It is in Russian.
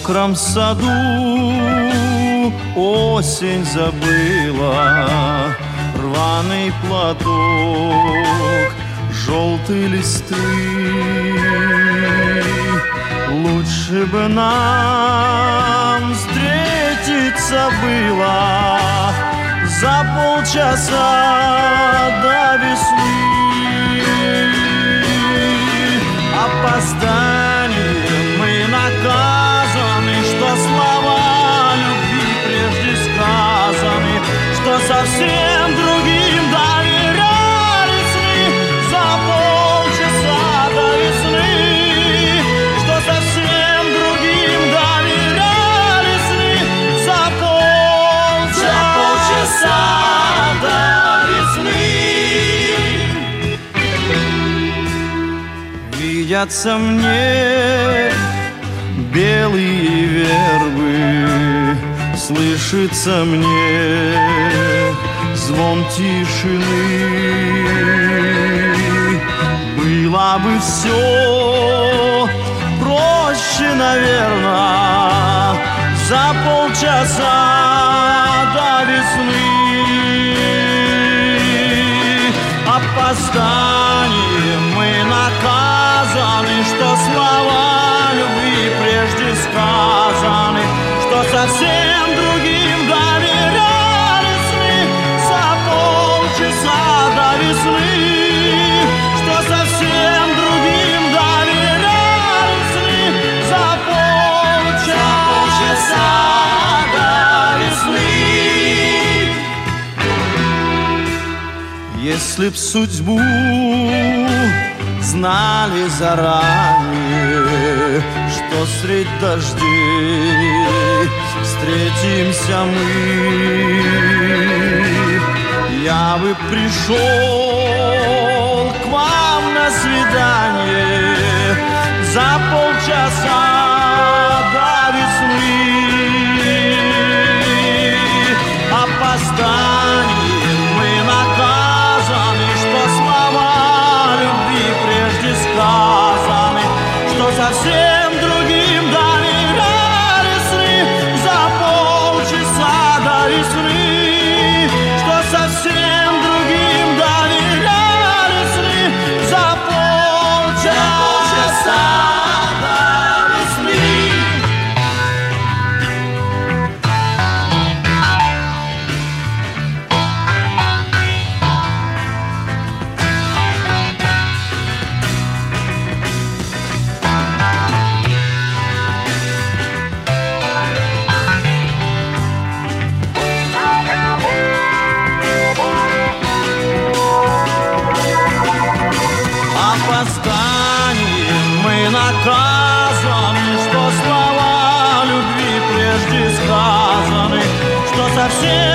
мокром саду осень забыла рваный платок, желтые листы. Лучше бы нам встретиться было за полчаса до весны. Опозданием мы наказаны, что слова любви прежде сказаны, что совсем другим доверяли сны за полчаса до весны, что совсем другим доверяли сны за полчаса до весны. Видятся мне белые вербы, слышится мне звон тишины. Было бы все проще, наверное, за полчаса до весны. Опозданием мы наказаны, что слова любви прежде сказаны, что совсем другим доверяли сны за полчаса до весны, что совсем другим доверяли сны за полчаса до весны. Если б судьбу знали заранее, что средь дождей встретимся мы, я бы пришел к вам на свидание за полчаса до весны. Опозданием мы наказаны, что слова любви прежде сказаны, что совсем другим доверяли сны за полчаса до весны, что совсем другим доверяли сны за полчаса до весны. Опозданием мы наказаны, что слова любви прежде сказаны, что совсем